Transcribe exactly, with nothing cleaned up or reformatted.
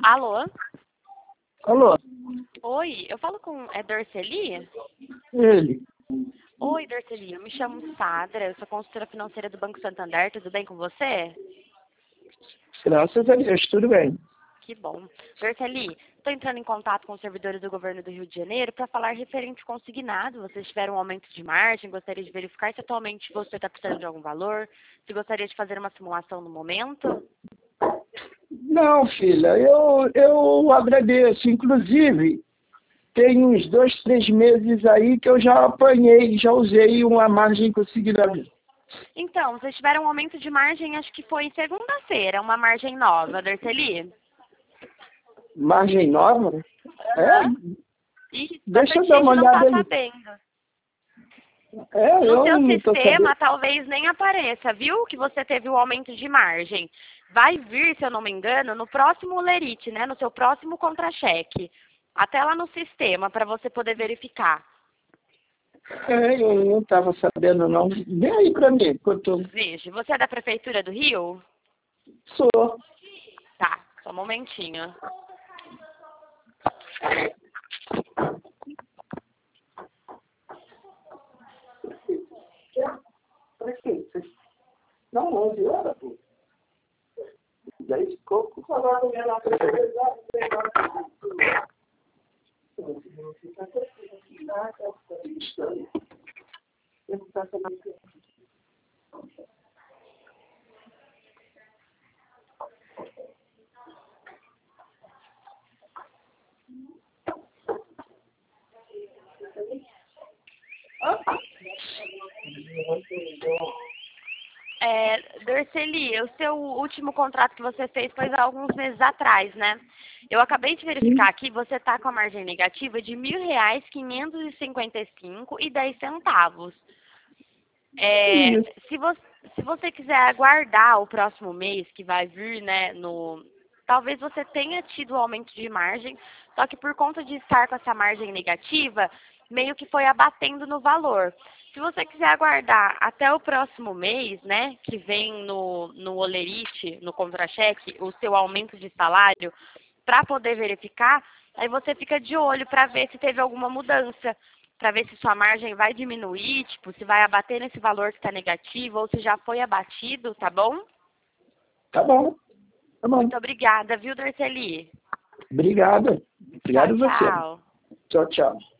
Alô? Alô? Oi, eu falo com... É Dorceli? Ele. Oi, Dorceli, eu me chamo Sadra, eu sou consultora financeira do Banco Santander, tudo bem com você? Graças a Deus, tudo bem. Que bom. Dorceli, estou entrando em contato com os servidores do governo do Rio de Janeiro para falar referente ao consignado. Vocês tiveram um aumento de margem, gostaria de verificar se atualmente você está precisando de algum valor, se gostaria de fazer uma simulação no momento. Não, filha, eu, eu agradeço. Inclusive, tem uns dois, três meses aí que eu já apanhei, já usei uma margem consignada. Então, vocês tiveram um aumento de margem, acho que foi segunda-feira, uma margem nova, Dorceli? Margem nova? É? Uhum. E Deixa eu bastante dar uma gente não olhada está aí. sabendo. É, No eu seu não tô sistema, sabendo. talvez nem apareça, viu? Que você teve o aumento de margem. Vai vir, se eu não me engano, no próximo lerite, né? No seu próximo contra-cheque. Até lá no sistema, para você poder verificar. É, eu não estava sabendo, não. Vem aí pra mim, quanto eu Veja, você é da Prefeitura do Rio? sou. Tá, só um momentinho. Pra quê? Não, onze horas, pô. dez e pouco. É, Dorceli, o seu último contrato que você fez foi há alguns meses atrás, né? Eu acabei de verificar aqui, você está com a margem negativa de mil reais quinhentos e cinquenta e cinco e dez centavos. É, Isso. se, você, se você quiser aguardar o próximo mês que vai vir, né, no, talvez você tenha tido um aumento de margem, só que por conta de estar com essa margem negativa, meio que foi abatendo no valor. Se você quiser aguardar até o próximo mês, né, que vem no, no olerite, no contra-cheque, o seu aumento de salário, para poder verificar, aí você fica de olho para ver se teve alguma mudança, para ver se sua margem vai diminuir, tipo, se vai abater nesse valor que está negativo ou se já foi abatido, tá bom? Tá bom. Tá bom. Muito obrigada, viu, Dorceli? Obrigado. Tchau, Obrigado a você. tchau. Tchau, tchau.